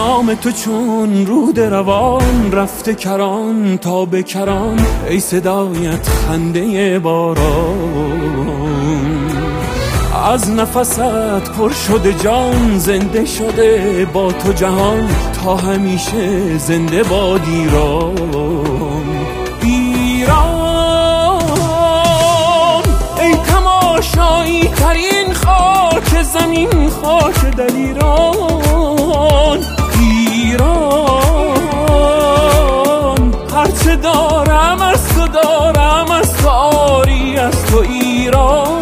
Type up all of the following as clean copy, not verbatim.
نام تو چون رود روان رفته کران تا به کران، ای صدایت خنده باران. از نفست پر شده جان، زنده شده با تو جهان، تا همیشه زنده باد ایران. ایران ای تماشایی ترین خاک زمین، خاک در ایران. ایران هرچه دارم از تو دارم، از تو آری از تو ایران.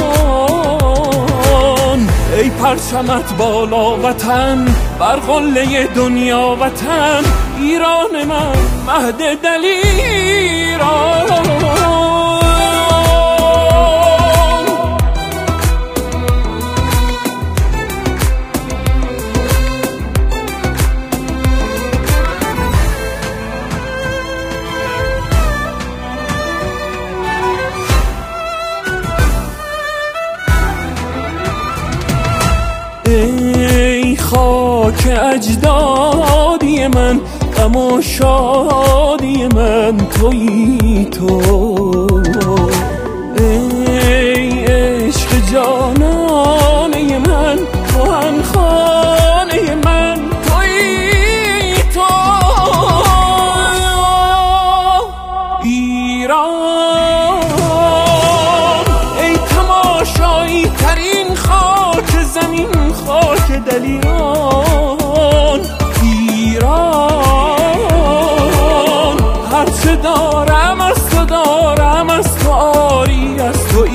ای پرچمت بالا وطن، بر قله دنیا وطن، ایران من مهد دلیران. ای خاک اجدادی من، غم و شادی من تویی تو. ای عشق جانانه من، کهن خانه من تویی تو. ایران ای تماشایی ترین خاک زمین، خاک دلیران. ایران هرچه دارم از تو دارم، از تو آری از تو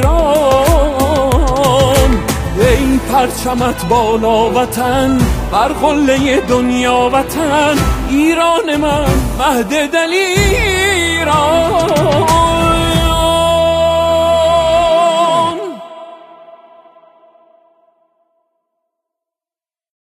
ایران. ای پرچمت بالا وطن، بر قله دنیا وطن، ایران من مهد دلیران.